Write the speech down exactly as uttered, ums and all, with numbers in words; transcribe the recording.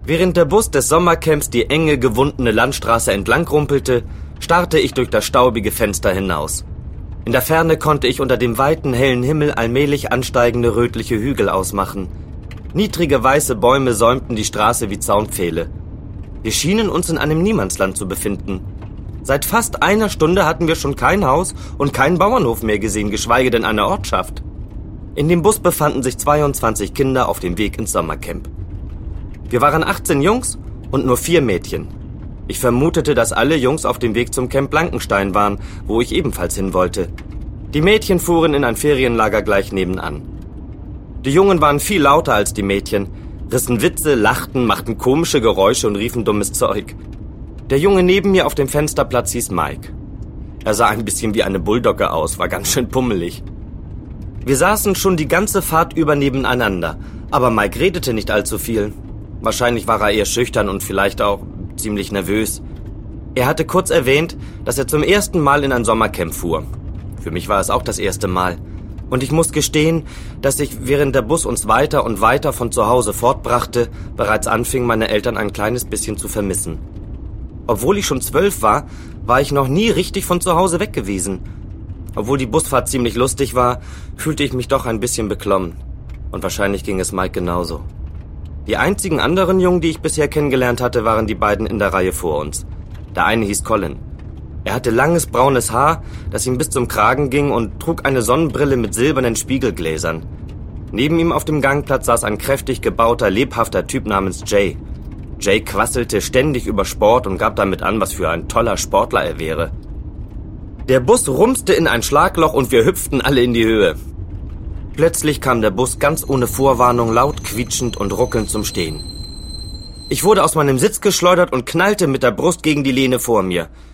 Während der Bus des Sommercamps die enge, gewundene Landstraße entlang rumpelte, starrte ich durch das staubige Fenster hinaus. In der Ferne konnte ich unter dem weiten, hellen Himmel allmählich ansteigende rötliche Hügel ausmachen. Niedrige, weiße Bäume säumten die Straße wie Zaunpfähle. Wir schienen uns in einem Niemandsland zu befinden. Seit fast einer Stunde hatten wir schon kein Haus und keinen Bauernhof mehr gesehen, geschweige denn eine Ortschaft. In dem Bus befanden sich zweiundzwanzig Kinder auf dem Weg ins Sommercamp. Wir waren achtzehn Jungs und nur vier Mädchen. Ich vermutete, dass alle Jungs auf dem Weg zum Camp Blankenstein waren, wo ich ebenfalls hin wollte. Die Mädchen fuhren in ein Ferienlager gleich nebenan. Die Jungen waren viel lauter als die Mädchen, rissen Witze, lachten, machten komische Geräusche und riefen dummes Zeug. Der Junge neben mir auf dem Fensterplatz hieß Mike. Er sah ein bisschen wie eine Bulldogge aus, war ganz schön pummelig. Wir saßen schon die ganze Fahrt über nebeneinander, aber Mike redete nicht allzu viel. Wahrscheinlich war er eher schüchtern und vielleicht auch ziemlich nervös. Er hatte kurz erwähnt, dass er zum ersten Mal in ein Sommercamp fuhr. Für mich war es auch das erste Mal. Und ich muss gestehen, dass ich, während der Bus uns weiter und weiter von zu Hause fortbrachte, bereits anfing, meine Eltern ein kleines bisschen zu vermissen. Obwohl ich schon zwölf war, war ich noch nie richtig von zu Hause weg gewesen. Obwohl die Busfahrt ziemlich lustig war, fühlte ich mich doch ein bisschen beklommen. Und wahrscheinlich ging es Mike genauso. Die einzigen anderen Jungen, die ich bisher kennengelernt hatte, waren die beiden in der Reihe vor uns. Der eine hieß Colin. Er hatte langes braunes Haar, das ihm bis zum Kragen ging und trug eine Sonnenbrille mit silbernen Spiegelgläsern. Neben ihm auf dem Gangplatz saß ein kräftig gebauter, lebhafter Typ namens Jay. Jay quasselte ständig über Sport und gab damit an, was für ein toller Sportler er wäre. Der Bus rumste in ein Schlagloch und wir hüpften alle in die Höhe. Plötzlich kam der Bus ganz ohne Vorwarnung laut quietschend und ruckelnd zum Stehen. Ich wurde aus meinem Sitz geschleudert und knallte mit der Brust gegen die Lehne vor mir.